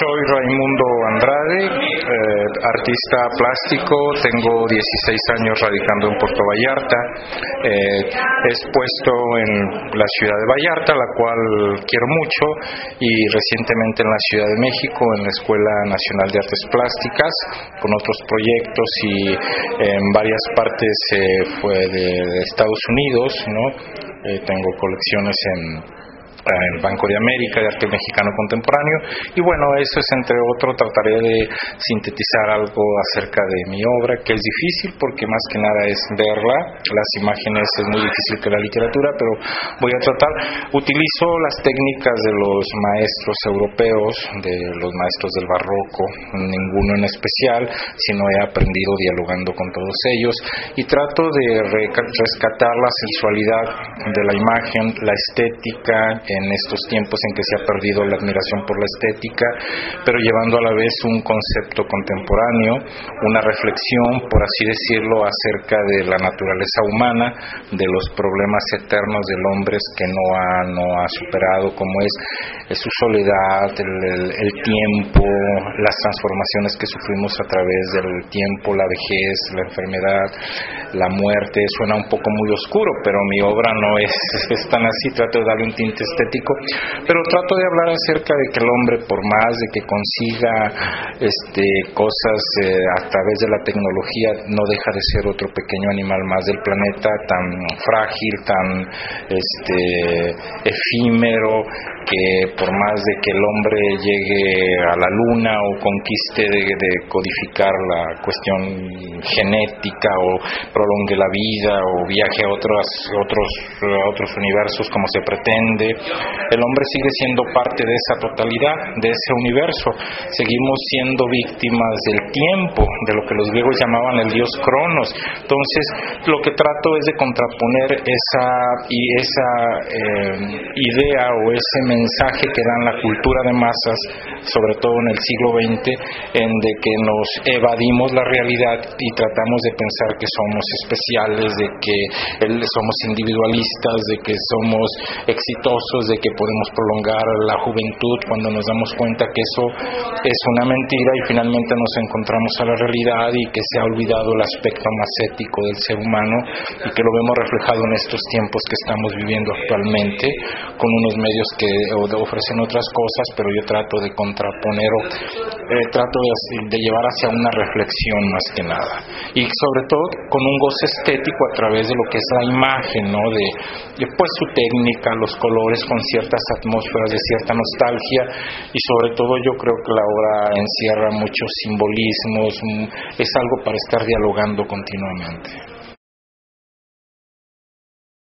Soy Raimundo Andrade, artista plástico, tengo 16 años radicando en Puerto Vallarta. He expuesto en la ciudad de Vallarta, la cual quiero mucho, y recientemente en la Ciudad de México, en la Escuela Nacional de Artes Plásticas, con otros proyectos, y en varias partes de Estados Unidos, ¿no? Tengo colecciones en el Banco de América de Arte Mexicano Contemporáneo, y bueno, eso es, entre otros. Trataré de sintetizar algo acerca de mi obra, que es difícil porque más que nada es verla. Las imágenes es muy difícil que la literatura, pero voy a tratar. Utilizo las técnicas de los maestros europeos, de los maestros del barroco, ninguno en especial, sino he aprendido dialogando con todos ellos, y trato de rescatar la sensualidad de la imagen, la estética, en estos tiempos en que se ha perdido la admiración por la estética, pero llevando a la vez un concepto contemporáneo, una reflexión, por así decirlo, acerca de la naturaleza humana, de los problemas eternos del hombre que no ha superado, como es su soledad, el tiempo, las transformaciones que sufrimos a través del tiempo, la vejez, la enfermedad, la muerte. Suena un poco muy oscuro, pero mi obra no es tan así. Trato de darle un tinte estético, pero trato de hablar acerca de que el hombre, por más de que consiga cosas a través de la tecnología, no deja de ser otro pequeño animal más del planeta, tan frágil, tan efímero, que por más de que el hombre llegue a la luna o conquiste de codificar la cuestión genética, o prolongue la vida, o viaje a otros universos como se pretende, el hombre sigue siendo parte de esa totalidad, de ese universo. Seguimos siendo víctimas del tiempo, de lo que los griegos llamaban el dios Cronos. Entonces, lo que trato es de contraponer esa idea o ese mensaje que dan la cultura de masas, sobre todo en el siglo XX, en de que nos evadimos la realidad y tratamos de pensar que somos especiales, de que somos individualistas, de que somos exitosos, de que podemos prolongar la juventud, cuando nos damos cuenta que eso es una mentira, y finalmente nos encontramos a la realidad y que se ha olvidado el aspecto más ético del ser humano, y que lo vemos reflejado en estos tiempos que estamos viviendo actualmente, con unos medios que ofrecen otras cosas, pero yo trato de contraponer, trato de llevar hacia una reflexión más que nada, y sobre todo con un goce estético a través de lo que es la imagen, ¿no? de pues su técnica, los colores, con ciertas atmósferas de cierta nostalgia, y sobre todo yo creo que la obra encierra muchos simbolismos, es algo para estar dialogando continuamente.